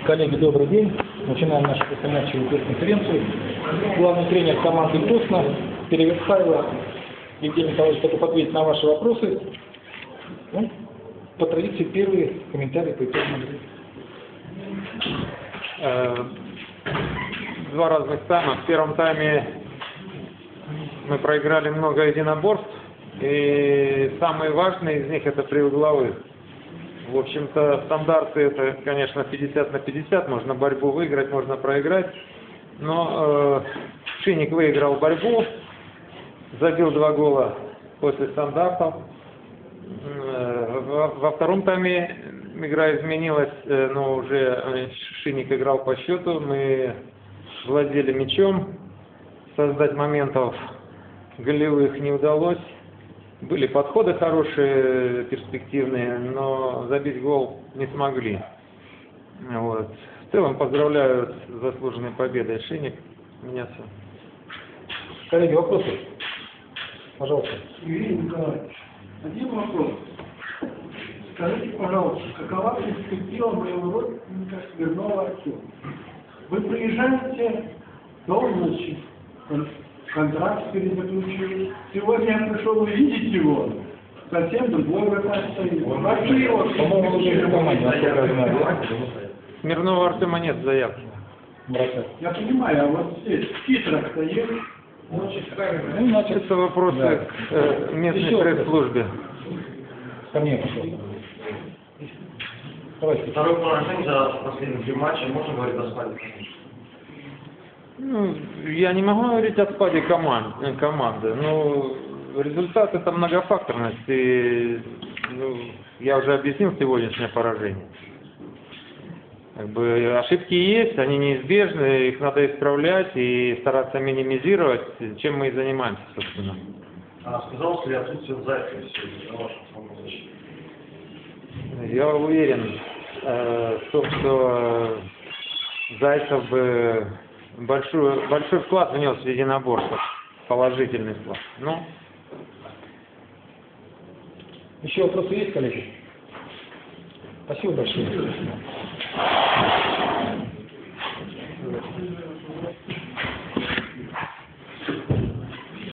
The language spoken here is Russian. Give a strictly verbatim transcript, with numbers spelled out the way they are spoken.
Коллеги, добрый день. Начинаем нашу предпринимательскую пресс-конференцию. Главный тренер команды Тосна Переверхайло Евгений Николаевич готов ответить на ваши вопросы. Ну, по традиции первые комментарии по итогам игры. Два разных тайма. В первом тайме мы проиграли много единоборств, и самые важные из них это приугловые. В общем-то, стандарты это, конечно, пятьдесят на пятьдесят, можно борьбу выиграть, можно проиграть, но э, Шиник выиграл борьбу, забил два гола после стандартов. Э, во, во втором тайме игра изменилась, э, но уже Шиник играл по счету, мы владели мячом, создать моментов голевых не удалось. Были подходы хорошие, перспективные, но забить гол не смогли. Вот. В целом поздравляю с заслуженной победой Шиник. У меня все. Коллеги, вопросы? Пожалуйста. Евгений Николаевич, один вопрос. Скажите, пожалуйста, какова перспектива моего родственника Смирнова Артема? Вы приезжаете, должность, контракт перезаключил. Сегодня я пришел увидеть его. Совсем другой враг стоит. Вообще его... По-моему, уже в команде, насколько я знаю. Смирнова Артема нет заявки. Я понимаю, а вот здесь в титрах стоит. Ну, значит, Это вопросы да. к э, местной Еще пресс-службе. ко мне, пожалуйста. Давайте. Второе поражение за последние три матча. Можно говорить о спаде? Ну, я не могу говорить о спаде команд, команды, но результат это многофакторность. И, ну, я уже объяснил сегодняшнее поражение. Как бы, ошибки есть, они неизбежны, их надо исправлять и стараться минимизировать, чем мы и занимаемся, собственно. А сказалось ли отсутствие Зайцева сегодня на вашем основном защите? Я уверен э, в том, что Зайцев бы большой, большой вклад внес в единоборство, положительный вклад. Ну. Еще вопросы есть, коллеги? Спасибо большое.